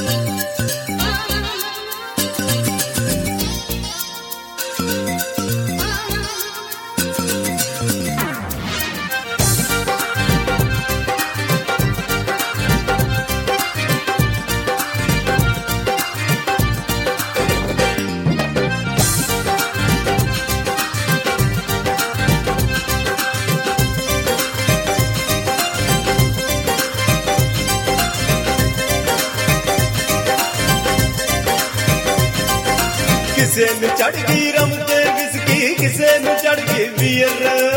किसे न चढ़ गई रम ते विस्की, किसे न चढ़ गई बियर।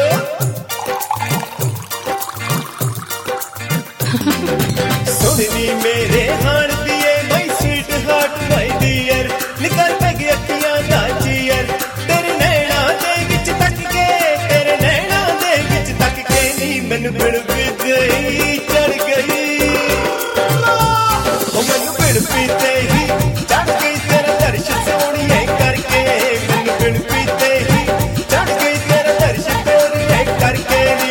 सुननी मेरे हाण दिए my sweetheart my dear, निकल पे गई अखियां दा चीयर। तेरे नैना दे विच तक के, तेरे नैना दे विच तक के नी मैनू बिड़ पीते ही चढ़ गई। ओ मैनू बिड़ पीते ही चढ़ गई तेरा दर्श सोहणिए करके, मैनू बिड़ पीते ही चढ़ गई तेरा दर्श सोहणिए करके नी।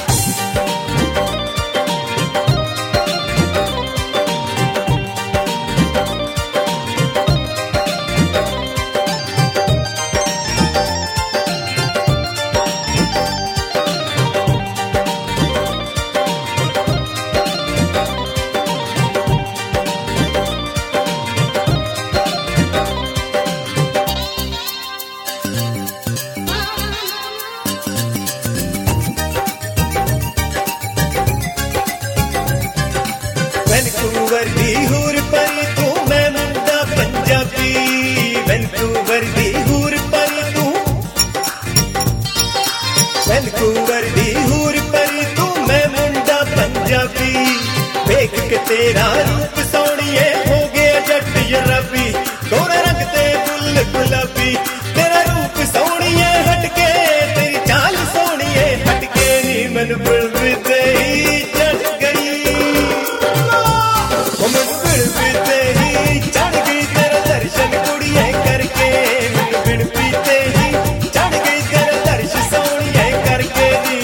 वैनकूवर दी हूर परी तू, मैं मुंडा पंजाबी। वैनकूवर दी हूर परी तू, वैनकूवर दी हूर परी तू, मैं मुंडा पंजाबी। देख के तेरा रूप सोहणिए हो गया जट यराबी, गोरा रंग ते फुल गुलाबी। तेरा रूप सोहणिए हटके, तेरी चाल सोहणिए हटके नी मैनू बिड़पीते ही चढ़ गई। मैनू बिड़ पीते ही चढ़ गई तेरा दर्शन कुड़िए करके, मैनू बिड़ पीते ही चढ़ गई तेरा दर्श सोहणिए करके नी।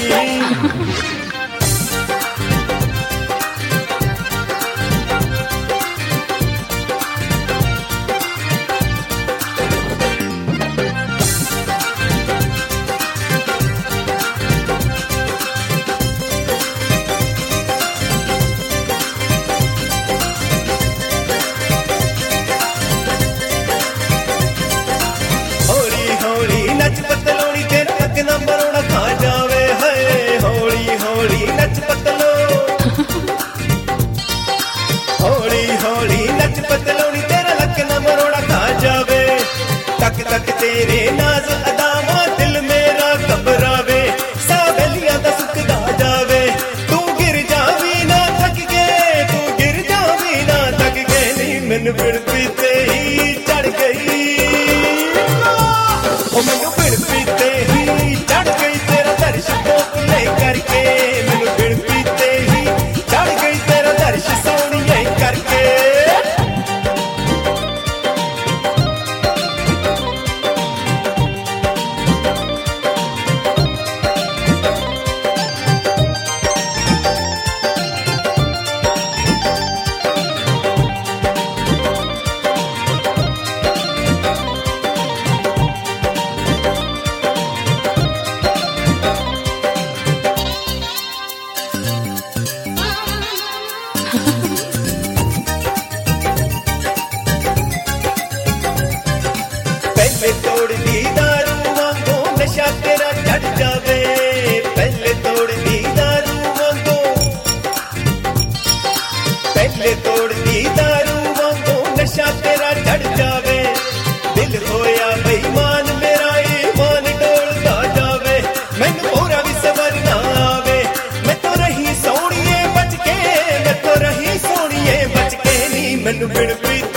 हौली हौली नच पतलोनी तेरा तक ना मरोड़ा खा जावे है। हौली हौली नच पतलो, हौली हौली नच पतलोनी तेरा लक ना मरोड़ा खा जावे। तक तक तेरे नाज अदामा दिल मेरा घबरावे, सावलिया दा सुखदा जावे। तू गिर जावी ना थक के, तू गिर जावी ना थक के नी मैनू बिड़ पीते ही चढ़ गई। ओ मैनू बिड़ पीते ही चढ़ गई तेरा दर्श बोले करके, मैनू बिड़ पीते ही चढ़ गई तेरा दर्श सोहणिए करके। पहले तोड़ दी दारू वांगो नशा तेरा चढ़ जावे, पहले तोड़ दी दारू वांगो, पहले तोड़ दी दारू वांगो नशा तेरा चढ़ जावे। दिल होया बेईमान मेरा ईमान डोलदा जावे, मैनू पूरा भी सबर ना आवे। मैं तो रही सोहणिए बच के, मैं तो रही सोहणिए बच के नी मैनू बिड़ पीते